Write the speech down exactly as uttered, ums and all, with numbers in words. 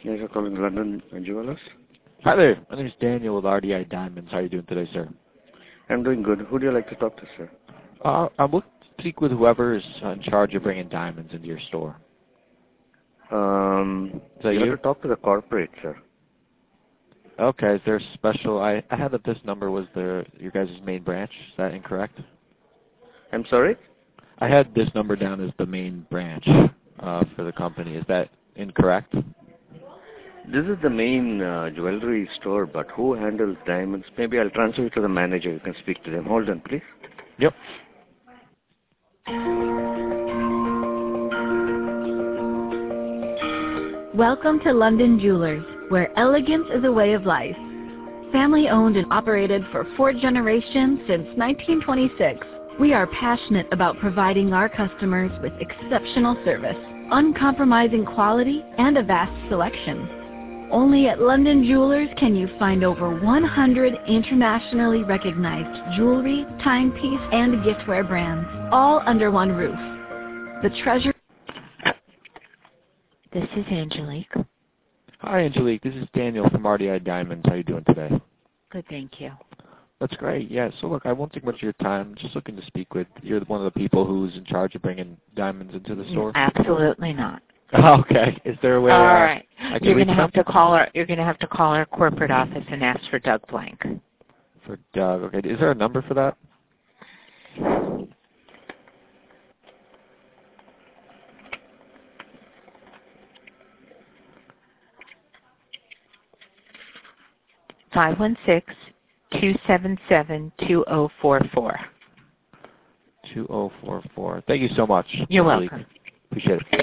Yes, you're calling London Jewelers. Hi there. My name is Daniel with R D I Diamonds. How are you doing today, sir? I'm doing good. Who do you like to talk to, sir? Uh, I'm looking to speak with whoever is in charge of bringing diamonds into your store. Um, Is that you you? have to talk to the corporate, sir. Okay. Is there a special? I, I had that this number was the your guys' main branch. Is that incorrect? I'm sorry? I had this number down as the main branch uh, for the company. Is that incorrect? This is the main uh, jewelry store, but who handles diamonds? Maybe I'll transfer you to the manager. You can speak to them. Hold on, please. Yep. Welcome to London Jewelers, where elegance is a way of life. Family owned and operated for four generations since nineteen twenty-six, we are passionate about providing our customers with exceptional service, uncompromising quality, and a vast selection. Only at London Jewelers can you find over one hundred internationally recognized jewelry, timepiece, and giftware brands, all under one roof. The treasure... This is Angelique. Hi, Angelique. This is Daniel from R D I Diamonds. How are you doing today? Good, thank you. That's great. Yeah, so look, I won't take much of your time. Just looking to speak with, you're one of the people who's in charge of bringing diamonds into the store? Absolutely not. Okay. Is there a way All uh, right. I can You're reach going to have them? to call our you're going to have to call our corporate office and ask for Doug Blank. For Doug. Okay. Is there a number for that? five one six, two seven seven, two zero four four. two zero four four. Thank you so much. You're Angelique. welcome. Appreciate it.